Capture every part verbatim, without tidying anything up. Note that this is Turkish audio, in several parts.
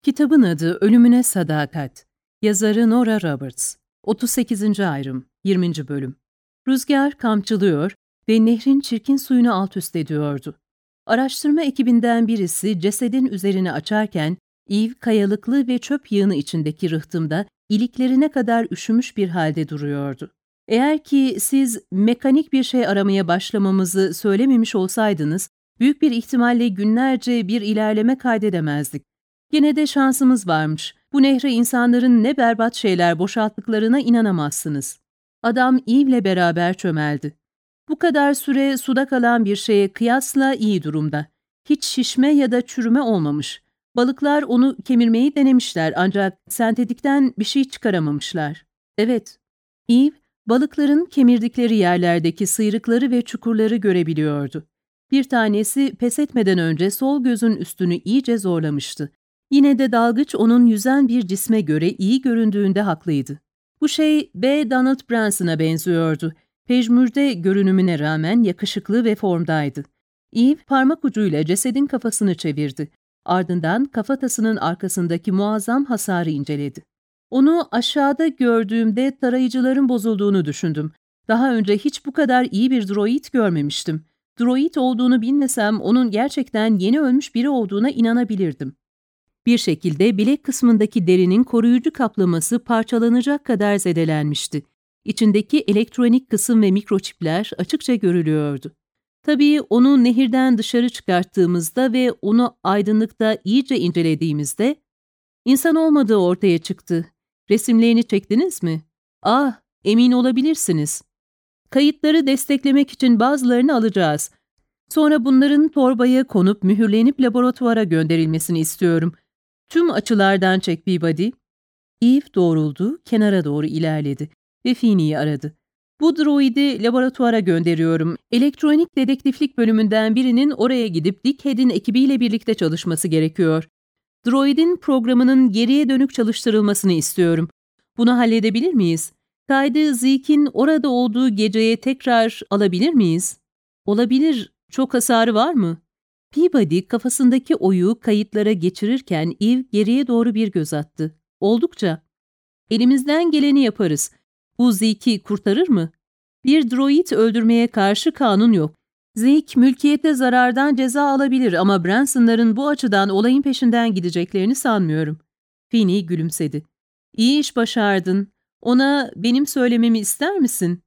Kitabın adı Ölümüne Sadakat. Yazarı Nora Roberts. otuz sekizinci ayrım, yirminci bölüm. Rüzgar kamçılıyor ve nehrin çirkin suyunu alt üst ediyordu. Araştırma ekibinden birisi cesedin üzerini açarken, Eve kayalıklı ve çöp yığını içindeki rıhtımda iliklerine kadar üşümüş bir halde duruyordu. Eğer ki siz mekanik bir şey aramaya başlamamızı söylememiş olsaydınız, büyük bir ihtimalle günlerce bir ilerleme kaydedemezdik. Yine de şansımız varmış. Bu nehre insanların ne berbat şeyler boşalttıklarına inanamazsınız. Adam Eve'le beraber çömeldi. Bu kadar süre suda kalan bir şeye kıyasla iyi durumda. Hiç şişme ya da çürüme olmamış. Balıklar onu kemirmeyi denemişler ancak sentetikten bir şey çıkaramamışlar. Evet, Eve, balıkların kemirdikleri yerlerdeki sıyrıkları ve çukurları görebiliyordu. Bir tanesi pes etmeden önce sol gözün üstünü iyice zorlamıştı. Yine de dalgıç onun yüzen bir cisme göre iyi göründüğünde haklıydı. Bu şey B. Donald Branson'a benziyordu. Pejmürde görünümüne rağmen yakışıklı ve formdaydı. Eve parmak ucuyla cesedin kafasını çevirdi. Ardından kafatasının arkasındaki muazzam hasarı inceledi. Onu aşağıda gördüğümde tarayıcıların bozulduğunu düşündüm. Daha önce hiç bu kadar iyi bir droid görmemiştim. Droid olduğunu bilmesem onun gerçekten yeni ölmüş biri olduğuna inanabilirdim. Bir şekilde bilek kısmındaki derinin koruyucu kaplaması parçalanacak kadar zedelenmişti. İçindeki elektronik kısım ve mikroçipler açıkça görülüyordu. Tabii onu nehirden dışarı çıkarttığımızda ve onu aydınlıkta iyice incelediğimizde insan olmadığı ortaya çıktı. Resimlerini çektiniz mi? Ah, emin olabilirsiniz. Kayıtları desteklemek için bazılarını alacağız. Sonra bunların torbaya konup mühürlenip laboratuvara gönderilmesini istiyorum. Tüm açılardan çek Peabody. Eve doğruldu, kenara doğru ilerledi ve Feeney'i aradı. Bu droidi laboratuvara gönderiyorum. Elektronik dedektiflik bölümünden birinin oraya gidip Dickhead'in ekibiyle birlikte çalışması gerekiyor. Droid'in programının geriye dönük çalıştırılmasını istiyorum. Bunu halledebilir miyiz? Kaydı Zeke'in orada olduğu geceye tekrar alabilir miyiz? Olabilir. Çok hasarı var mı? Peabody kafasındaki oyu kayıtlara geçirirken Eve geriye doğru bir göz attı. Oldukça. Elimizden geleni yaparız. Bu Zeke'i kurtarır mı? Bir droid öldürmeye karşı kanun yok. Zeke mülkiyete zarardan ceza alabilir ama Branson'ların bu açıdan olayın peşinden gideceklerini sanmıyorum. Feeney gülümsedi. İyi iş başardın. Ona benim söylememi ister misin?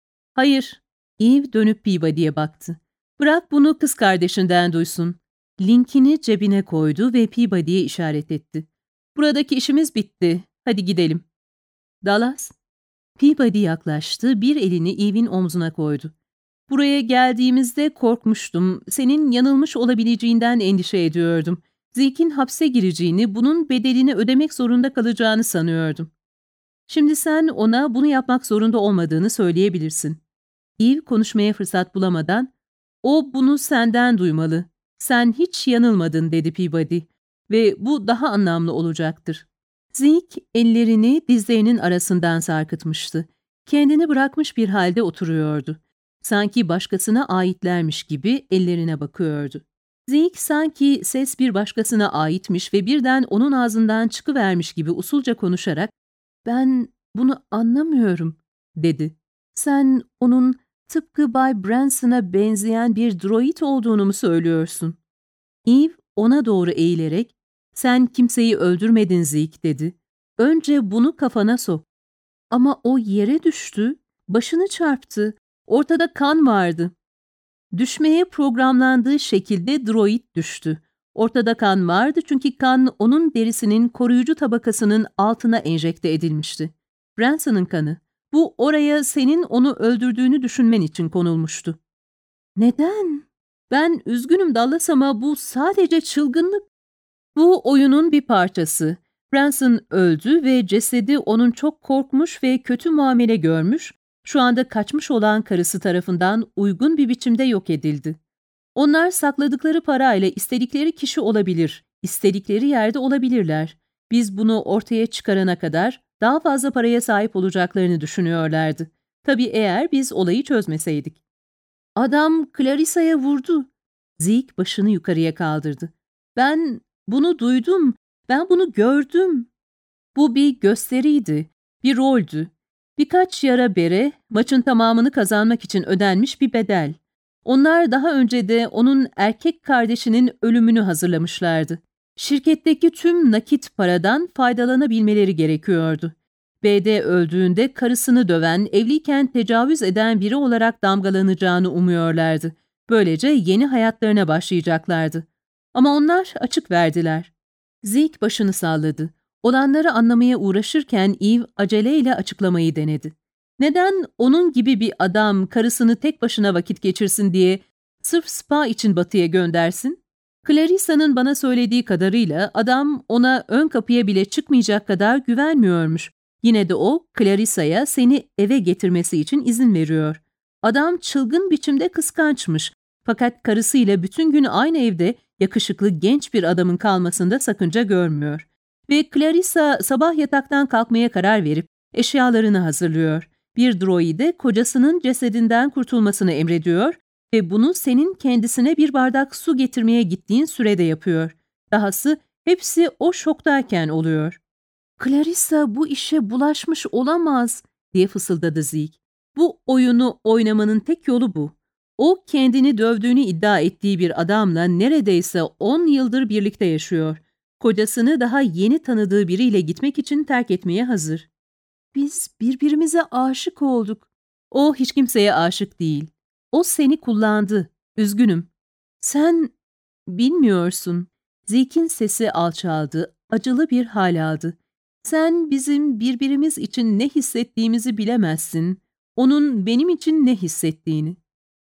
Hayır. Eve dönüp Peabody'ye baktı. Bırak bunu kız kardeşinden duysun. Linkini cebine koydu ve Peabody'ye işaret etti. Buradaki işimiz bitti. Hadi gidelim. Dallas. Peabody yaklaştı, bir elini Eve'in omzuna koydu. Buraya geldiğimizde korkmuştum. Senin yanılmış olabileceğinden endişe ediyordum. Zeke'in hapse gireceğini, bunun bedelini ödemek zorunda kalacağını sanıyordum. Şimdi sen ona bunu yapmak zorunda olmadığını söyleyebilirsin. Eve konuşmaya fırsat bulamadan, o bunu senden duymalı. Sen hiç yanılmadın dedi Peabody ve bu daha anlamlı olacaktır. Zeke ellerini dizlerinin arasından sarkıtmıştı. Kendini bırakmış bir halde oturuyordu. Sanki başkasına aitlermiş gibi ellerine bakıyordu. Zeke sanki ses bir başkasına aitmiş ve birden onun ağzından çıkıvermiş gibi usulca konuşarak "Ben bunu anlamıyorum," dedi. "Sen onun tıpkı Bay Branson'a benzeyen bir droid olduğunu mu söylüyorsun?" Eve ona doğru eğilerek "Sen kimseyi öldürmedin Zeke," dedi. "Önce bunu kafana sok." "Ama o yere düştü, başını çarptı, ortada kan vardı." Düşmeye programlandığı şekilde droid düştü. Ortada kan vardı çünkü kan onun derisinin koruyucu tabakasının altına enjekte edilmişti. Branson'ın kanı. Bu oraya senin onu öldürdüğünü düşünmen için konulmuştu. Neden? Ben üzgünüm Dallas ama bu sadece çılgınlık. Bu oyunun bir parçası. Branson öldü ve cesedi onun çok korkmuş ve kötü muamele görmüş, şu anda kaçmış olan karısı tarafından uygun bir biçimde yok edildi. Onlar sakladıkları parayla istedikleri kişi olabilir, istedikleri yerde olabilirler. Biz bunu ortaya çıkarana kadar daha fazla paraya sahip olacaklarını düşünüyorlardı. Tabii eğer biz olayı çözmeseydik. Adam Clarissa'ya vurdu. Zeke başını yukarıya kaldırdı. Ben bunu duydum. Ben bunu gördüm. Bu bir gösteriydi, bir roldü. Birkaç yara bere, maçın tamamını kazanmak için ödenmiş bir bedel. Onlar daha önce de onun erkek kardeşinin ölümünü hazırlamışlardı. Şirketteki tüm nakit paradan faydalanabilmeleri gerekiyordu. B D öldüğünde karısını döven, evliyken tecavüz eden biri olarak damgalanacağını umuyorlardı. Böylece yeni hayatlarına başlayacaklardı. Ama onlar açık verdiler. Zeke başını salladı. Olanları anlamaya uğraşırken Eve aceleyle açıklamayı denedi. Neden onun gibi bir adam karısını tek başına vakit geçirsin diye sırf spa için batıya göndersin? Clarissa'nın bana söylediği kadarıyla adam ona ön kapıya bile çıkmayacak kadar güvenmiyormuş. Yine de o, Clarissa'ya seni eve getirmesi için izin veriyor. Adam çılgın biçimde kıskançmış. Fakat karısıyla bütün gün aynı evde yakışıklı genç bir adamın kalmasında sakınca görmüyor. Ve Clarissa sabah yataktan kalkmaya karar verip eşyalarını hazırlıyor. Bir droide kocasının cesedinden kurtulmasını emrediyor ve bunu senin kendisine bir bardak su getirmeye gittiğin sürede yapıyor. Dahası hepsi o şoktayken oluyor. Clarissa bu işe bulaşmış olamaz diye fısıldadı Zeke. Bu oyunu oynamanın tek yolu bu. O kendini dövdüğünü iddia ettiği bir adamla neredeyse on yıldır birlikte yaşıyor. Kocasını daha yeni tanıdığı biriyle gitmek için terk etmeye hazır. Biz birbirimize aşık olduk. O hiç kimseye aşık değil. O seni kullandı. Üzgünüm. Sen bilmiyorsun. Zeke'in sesi alçaldı, acılı bir hal aldı. Sen bizim birbirimiz için ne hissettiğimizi bilemezsin. Onun benim için ne hissettiğini.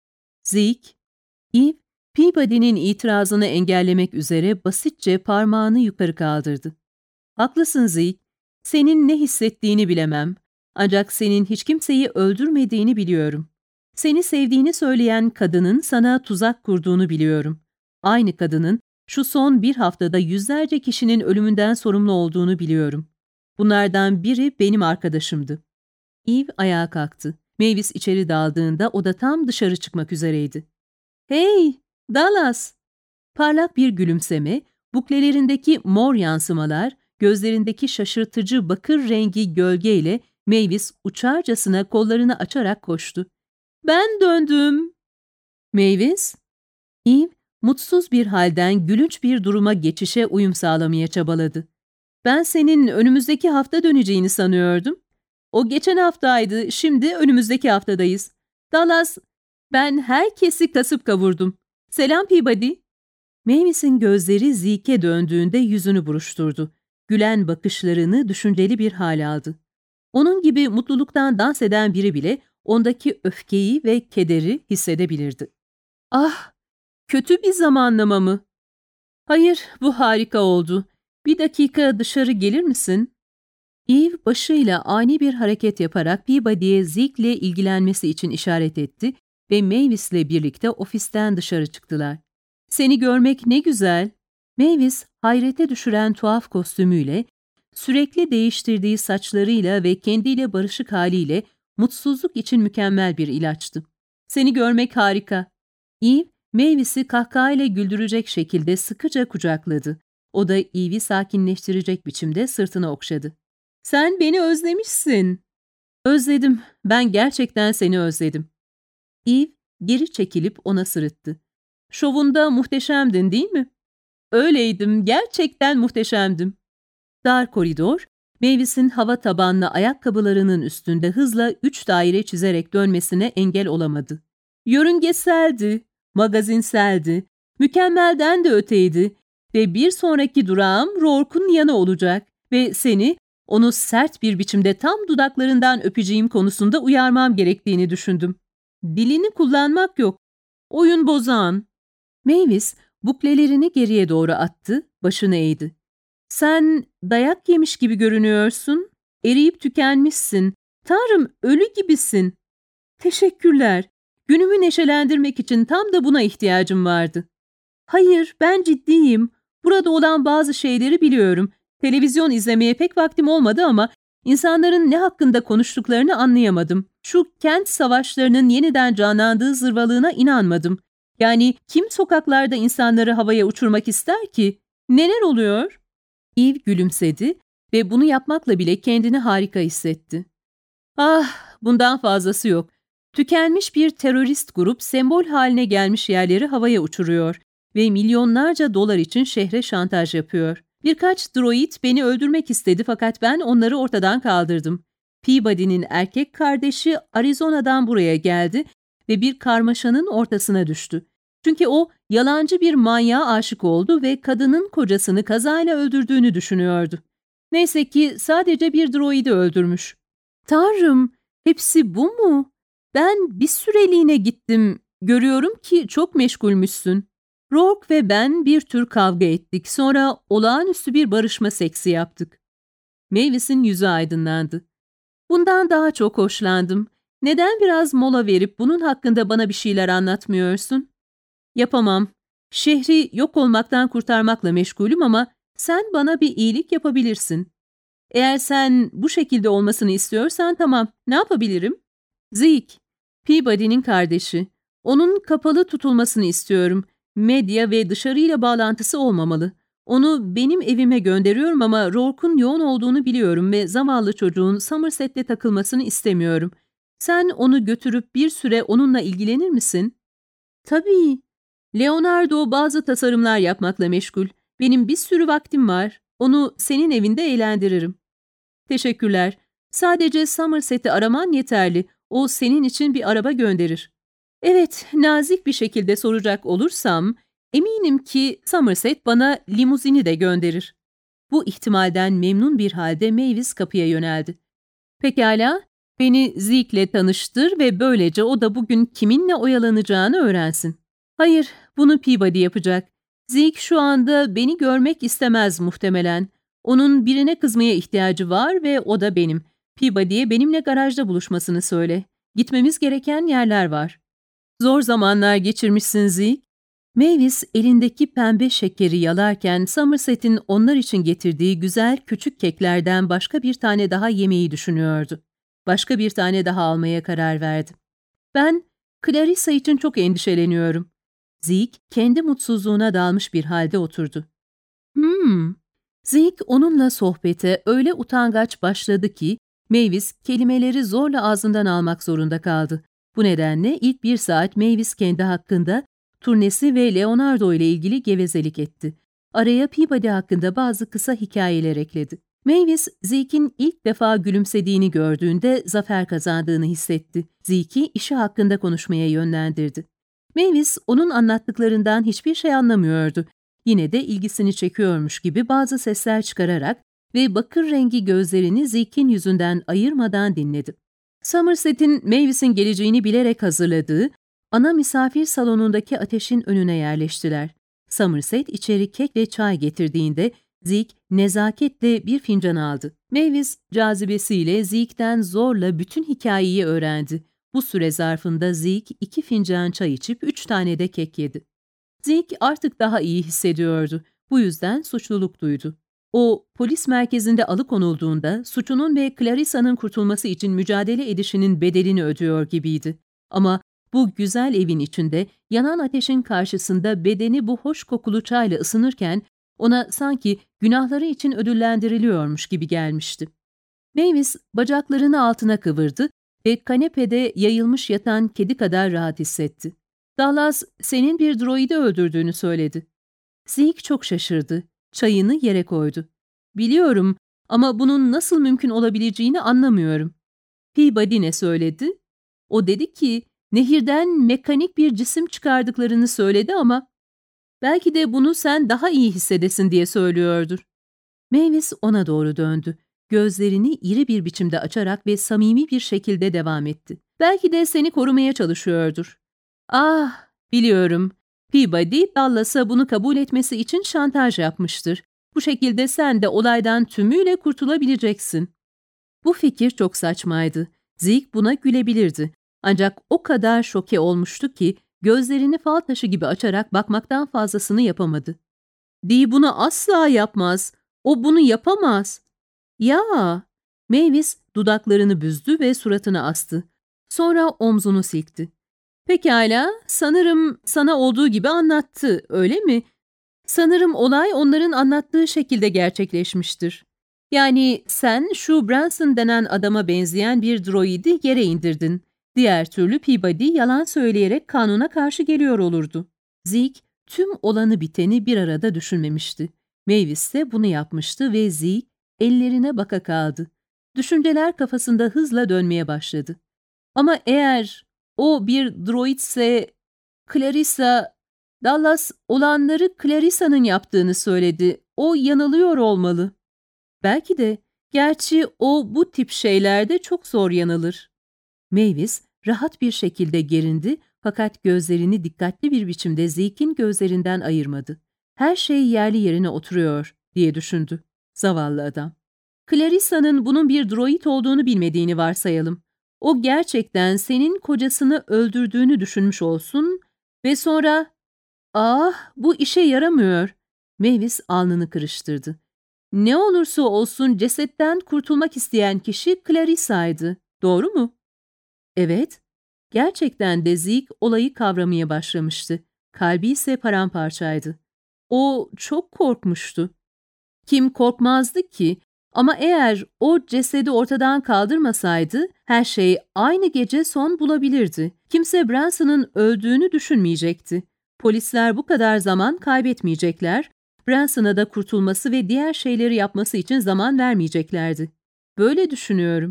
Zeke, Eve, Peabody'nin itirazını engellemek üzere basitçe parmağını yukarı kaldırdı. Haklısın Zeke, senin ne hissettiğini bilemem. Ancak senin hiç kimseyi öldürmediğini biliyorum. Seni sevdiğini söyleyen kadının sana tuzak kurduğunu biliyorum. Aynı kadının şu son bir haftada yüzlerce kişinin ölümünden sorumlu olduğunu biliyorum. Bunlardan biri benim arkadaşımdı. Eve ayağa kalktı. Mavis içeri daldığında o da tam dışarı çıkmak üzereydi. ''Hey, Dallas!'' Parlak bir gülümseme, buklelerindeki mor yansımalar, gözlerindeki şaşırtıcı bakır rengi gölgeyle Mavis uçarcasına kollarını açarak koştu. ''Ben döndüm!'' ''Mavis?'' Eve, mutsuz bir halden gülünç bir duruma geçişe uyum sağlamaya çabaladı. ''Ben senin önümüzdeki hafta döneceğini sanıyordum. O geçen haftaydı, şimdi önümüzdeki haftadayız. Dallas, ben herkesi kasıp kavurdum. Selam Peabody.'' Mavis'in gözleri Zeke'e döndüğünde yüzünü buruşturdu. Gülen bakışlarını düşünceli bir hal aldı. Onun gibi mutluluktan dans eden biri bile ondaki öfkeyi ve kederi hissedebilirdi. ''Ah, kötü bir zamanlama mı?'' ''Hayır, bu harika oldu. Bir dakika dışarı gelir misin?'' Eve başıyla ani bir hareket yaparak Peabody'ye Zeke'le ilgilenmesi için işaret etti ve Mavis'le birlikte ofisten dışarı çıktılar. ''Seni görmek ne güzel.'' Mavis, hayrete düşüren tuhaf kostümüyle, sürekli değiştirdiği saçlarıyla ve kendiyle barışık haliyle mutsuzluk için mükemmel bir ilaçtı. ''Seni görmek harika.'' Eve, Mavis'i kahkahayla güldürecek şekilde sıkıca kucakladı. O da Eve'i sakinleştirecek biçimde sırtını okşadı. ''Sen beni özlemişsin.'' ''Özledim. Ben gerçekten seni özledim.'' Eve geri çekilip ona sırıttı. ''Şovunda muhteşemdin, değil mi?'' ''Öyleydim. Gerçekten muhteşemdim.'' Dar koridor, Mavis'in hava tabanlı ayakkabılarının üstünde hızla üç daire çizerek dönmesine engel olamadı. Yörüngeseldi, magazinseldi, mükemmelden de öteydi ve bir sonraki durağım Rourke'un yanı olacak ve seni onu sert bir biçimde tam dudaklarından öpeceğim konusunda uyarmam gerektiğini düşündüm. Dilini kullanmak yok. Oyun bozan. Mavis buklelerini geriye doğru attı, başını eğdi. ''Sen dayak yemiş gibi görünüyorsun. Eriyip tükenmişsin. Tanrım, ölü gibisin.'' ''Teşekkürler. Günümü neşelendirmek için tam da buna ihtiyacım vardı.'' ''Hayır, ben ciddiyim. Burada olan bazı şeyleri biliyorum. Televizyon izlemeye pek vaktim olmadı ama insanların ne hakkında konuştuklarını anlayamadım. Şu kent savaşlarının yeniden canlandığı zırvalığına inanmadım. Yani kim sokaklarda insanları havaya uçurmak ister ki? Neler oluyor?'' Eve gülümsedi ve bunu yapmakla bile kendini harika hissetti. Ah, bundan fazlası yok. Tükenmiş bir terörist grup sembol haline gelmiş yerleri havaya uçuruyor ve milyonlarca dolar için şehre şantaj yapıyor. Birkaç droid beni öldürmek istedi fakat ben onları ortadan kaldırdım. Peabody'nin erkek kardeşi Arizona'dan buraya geldi ve bir karmaşanın ortasına düştü. Çünkü o yalancı bir manyağa aşık oldu ve kadının kocasını kazayla öldürdüğünü düşünüyordu. Neyse ki sadece bir droidi öldürmüş. Tanrım, hepsi bu mu? Ben bir süreliğine gittim. Görüyorum ki çok meşgulmüşsün. Rourke ve ben bir tür kavga ettik. Sonra olağanüstü bir barışma seksi yaptık. Mavis'in yüzü aydınlandı. Bundan daha çok hoşlandım. Neden biraz mola verip bunun hakkında bana bir şeyler anlatmıyorsun? Yapamam. Şehri yok olmaktan kurtarmakla meşgulüm ama sen bana bir iyilik yapabilirsin. Eğer sen bu şekilde olmasını istiyorsan tamam, ne yapabilirim? Zeke, Peabody'nin kardeşi. Onun kapalı tutulmasını istiyorum. Medya ve dışarıyla bağlantısı olmamalı. Onu benim evime gönderiyorum ama Rourke'un yoğun olduğunu biliyorum ve zavallı çocuğun Somerset'te takılmasını istemiyorum. Sen onu götürüp bir süre onunla ilgilenir misin? Tabii. Leonardo bazı tasarımlar yapmakla meşgul. Benim bir sürü vaktim var. Onu senin evinde eğlendiririm. Teşekkürler. Sadece Somerset'i araman yeterli. O senin için bir araba gönderir. Evet, nazik bir şekilde soracak olursam, eminim ki Somerset bana limuzini de gönderir. Bu ihtimalden memnun bir halde Mavis kapıya yöneldi. Pekala, beni Zeke'le tanıştır ve böylece o da bugün kiminle oyalanacağını öğrensin. Hayır, bunu Peabody yapacak. Zeke şu anda beni görmek istemez muhtemelen. Onun birine kızmaya ihtiyacı var ve o da benim. Peabody'ye benimle garajda buluşmasını söyle. Gitmemiz gereken yerler var. Zor zamanlar geçirmişsin Zeke. Mavis elindeki pembe şekeri yalarken Somerset'in onlar için getirdiği güzel küçük keklerden başka bir tane daha yemeyi düşünüyordu. Başka bir tane daha almaya karar verdi. Ben Clarissa için çok endişeleniyorum. Zeke kendi mutsuzluğuna dalmış bir halde oturdu. Hmm. Zeke onunla sohbete öyle utangaç başladı ki Mavis kelimeleri zorla ağzından almak zorunda kaldı. Bu nedenle ilk bir saat Mavis kendi hakkında, turnesi ve Leonardo ile ilgili gevezelik etti. Araya Peabody hakkında bazı kısa hikayeler ekledi. Mavis, Zeke'in ilk defa gülümsediğini gördüğünde zafer kazandığını hissetti. Zeke'i işi hakkında konuşmaya yönlendirdi. Mavis, onun anlattıklarından hiçbir şey anlamıyordu. Yine de ilgisini çekiyormuş gibi bazı sesler çıkararak ve bakır rengi gözlerini Zeke'in yüzünden ayırmadan dinledi. Somerset'in Mavis'in geleceğini bilerek hazırladığı ana misafir salonundaki ateşin önüne yerleştiler. Somerset içeri kek ve çay getirdiğinde Zeke nezaketle bir fincan aldı. Mavis cazibesiyle Zeke'den zorla bütün hikayeyi öğrendi. Bu süre zarfında Zeke iki fincan çay içip üç tane de kek yedi. Zeke artık daha iyi hissediyordu. Bu yüzden suçluluk duydu. O, polis merkezinde alıkonulduğunda suçunun ve Clarissa'nın kurtulması için mücadele edişinin bedelini ödüyor gibiydi. Ama bu güzel evin içinde, yanan ateşin karşısında bedeni bu hoş kokulu çayla ısınırken, ona sanki günahları için ödüllendiriliyormuş gibi gelmişti. Mavis bacaklarını altına kıvırdı ve kanepede yayılmış yatan kedi kadar rahat hissetti. Dallas, senin bir droidi öldürdüğünü söyledi. Zeke çok şaşırdı. Çayını yere koydu. Biliyorum ama bunun nasıl mümkün olabileceğini anlamıyorum. Peabody ne söyledi? O dedi ki, nehirden mekanik bir cisim çıkardıklarını söyledi ama belki de bunu sen daha iyi hissedesin diye söylüyordur. Mavis ona doğru döndü. Gözlerini iri bir biçimde açarak ve samimi bir şekilde devam etti. Belki de seni korumaya çalışıyordur. Ah, biliyorum. Peabody, Dallas'a bunu kabul etmesi için şantaj yapmıştır. Bu şekilde sen de olaydan tümüyle kurtulabileceksin. Bu fikir çok saçmaydı. Zeke buna gülebilirdi. Ancak o kadar şoke olmuştu ki gözlerini fal taşı gibi açarak bakmaktan fazlasını yapamadı. Dee bunu asla yapmaz. O bunu yapamaz. Ya! Mavis dudaklarını büzdü ve suratını astı. Sonra omzunu silkti. Pekala, sanırım sana olduğu gibi anlattı, öyle mi? Sanırım olay onların anlattığı şekilde gerçekleşmiştir. Yani sen şu Branson denen adama benzeyen bir droidi yere indirdin. Diğer türlü Peabody yalan söyleyerek kanuna karşı geliyor olurdu. Zeke tüm olanı biteni bir arada düşünmemişti. Mavis ise bunu yapmıştı ve Zeke ellerine baka kaldı. Düşünceler kafasında hızla dönmeye başladı. Ama eğer o bir droidse Clarissa... Dallas olanları Clarissa'nın yaptığını söyledi. O yanılıyor olmalı. Belki de, gerçi o bu tip şeylerde çok zor yanılır. Mavis rahat bir şekilde gerindi fakat gözlerini dikkatli bir biçimde Zeke'in gözlerinden ayırmadı. Her şey yerli yerine oturuyor diye düşündü. Zavallı adam. Clarissa'nın bunun bir droid olduğunu bilmediğini varsayalım. O gerçekten senin kocasını öldürdüğünü düşünmüş olsun ve sonra... Ah, bu işe yaramıyor. Mavis alnını kırıştırdı. Ne olursa olsun cesetten kurtulmak isteyen kişi Clarissa'ydı. Doğru mu? Evet. Gerçekten de Zeke olayı kavramaya başlamıştı. Kalbi ise paramparçaydı. O çok korkmuştu. Kim korkmazdı ki? Ama eğer o cesedi ortadan kaldırmasaydı her şey aynı gece son bulabilirdi. Kimse Branson'ın öldüğünü düşünmeyecekti. Polisler bu kadar zaman kaybetmeyecekler, Branson'a da kurtulması ve diğer şeyleri yapması için zaman vermeyeceklerdi. Böyle düşünüyorum.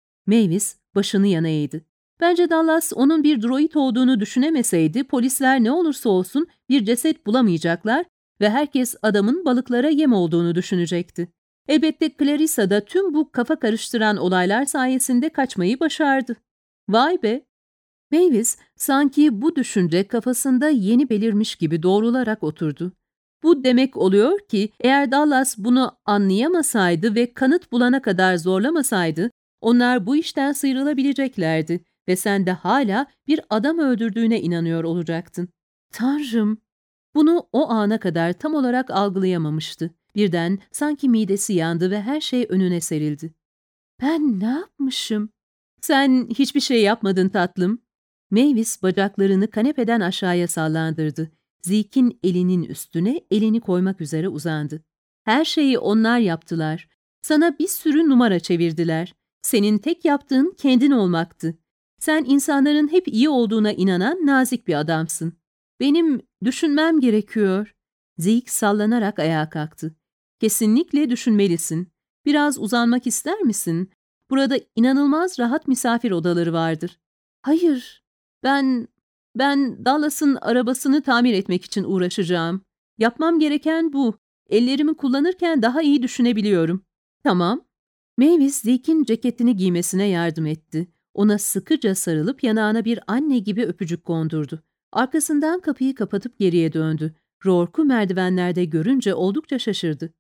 Mavis başını yana eğdi. Bence Dallas onun bir droid olduğunu düşünemeseydi polisler ne olursa olsun bir ceset bulamayacaklar ve herkes adamın balıklara yem olduğunu düşünecekti. Elbette Clarissa da tüm bu kafa karıştıran olaylar sayesinde kaçmayı başardı. Vay be! Mavis sanki bu düşünce kafasında yeni belirmiş gibi doğrularak oturdu. Bu demek oluyor ki eğer Dallas bunu anlayamasaydı ve kanıt bulana kadar zorlamasaydı, onlar bu işten sıyrılabileceklerdi ve sen de hala bir adam öldürdüğüne inanıyor olacaktın. Tanrım! Bunu o ana kadar tam olarak algılayamamıştı. Birden sanki midesi yandı ve her şey önüne serildi. Ben ne yapmışım? Sen hiçbir şey yapmadın tatlım. Mavis bacaklarını kanepeden aşağıya sallandırdı. Zeke'in elinin üstüne elini koymak üzere uzandı. Her şeyi onlar yaptılar. Sana bir sürü numara çevirdiler. Senin tek yaptığın kendin olmaktı. Sen insanların hep iyi olduğuna inanan nazik bir adamsın. Benim düşünmem gerekiyor. Zeke sallanarak ayağa kalktı. Kesinlikle düşünmelisin. Biraz uzanmak ister misin? Burada inanılmaz rahat misafir odaları vardır. Hayır, ben, ben Dallas'ın arabasını tamir etmek için uğraşacağım. Yapmam gereken bu. Ellerimi kullanırken daha iyi düşünebiliyorum. Tamam. Mavis Zeke'in ceketini giymesine yardım etti. Ona sıkıca sarılıp yanağına bir anne gibi öpücük kondurdu. Arkasından kapıyı kapatıp geriye döndü. Rourke'u merdivenlerde görünce oldukça şaşırdı.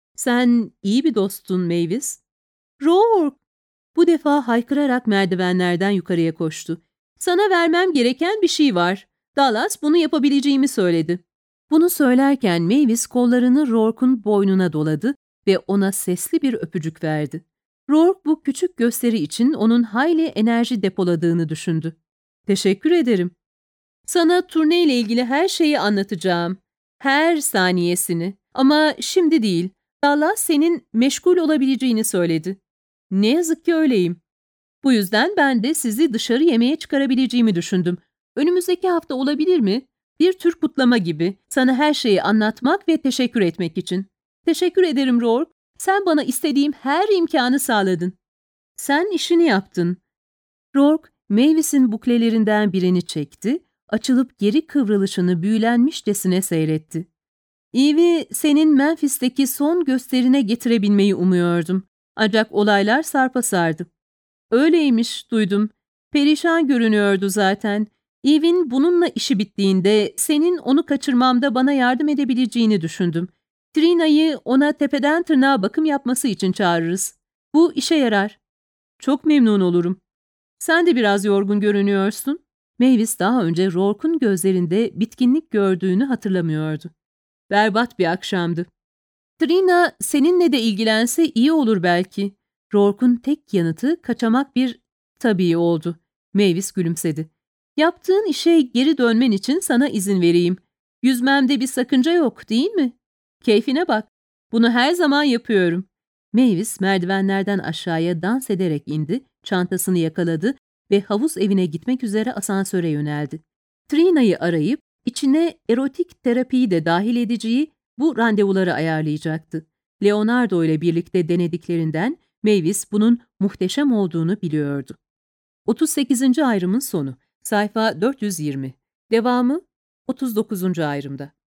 Sen iyi bir dostun Mavis. Rourke! Bu defa haykırarak merdivenlerden yukarıya koştu. Sana vermem gereken bir şey var. Dallas bunu yapabileceğimi söyledi. Bunu söylerken Mavis kollarını Rourke'un boynuna doladı ve ona sesli bir öpücük verdi. Rourke bu küçük gösteri için onun hayli enerji depoladığını düşündü. Teşekkür ederim. Sana turneyle ilgili her şeyi anlatacağım. Her saniyesini. Ama şimdi değil. Dallas senin meşgul olabileceğini söyledi. Ne yazık ki öyleyim. Bu yüzden ben de sizi dışarı yemeğe çıkarabileceğimi düşündüm. Önümüzdeki hafta olabilir mi? Bir tür kutlama gibi. Sana her şeyi anlatmak ve teşekkür etmek için. Teşekkür ederim Rourke. Sen bana istediğim her imkanı sağladın. Sen işini yaptın. Rourke, Mavis'in buklelerinden birini çekti, açılıp geri kıvrılışını büyülenmişçesine seyretti. Evie, senin Memphis'teki son gösterine getirebilmeyi umuyordum. Ancak olaylar sarpa sardı. Öyleymiş, duydum. Perişan görünüyordu zaten. Eve'in bununla işi bittiğinde senin onu kaçırmamda bana yardım edebileceğini düşündüm. Trina'yı ona tepeden tırnağa bakım yapması için çağırırız. Bu işe yarar. Çok memnun olurum. Sen de biraz yorgun görünüyorsun. Mavis daha önce Rourke'un gözlerinde bitkinlik gördüğünü hatırlamıyordu. Berbat bir akşamdı. Trina seninle de ilgilense iyi olur belki. Rourke'un tek yanıtı kaçamak bir tabii oldu. Mavis gülümsedi. Yaptığın işe geri dönmen için sana izin vereyim. Yüzmemde bir sakınca yok, değil mi? Keyfine bak. Bunu her zaman yapıyorum. Mavis merdivenlerden aşağıya dans ederek indi, çantasını yakaladı ve havuz evine gitmek üzere asansöre yöneldi. Trina'yı arayıp içine erotik terapiyi de dahil edeceği bu randevuları ayarlayacaktı. Leonardo ile birlikte denediklerinden Mavis bunun muhteşem olduğunu biliyordu. otuz sekizinci ayrımın sonu. Sayfa dört yüz yirmi. Devamı otuz dokuzuncu ayrımda.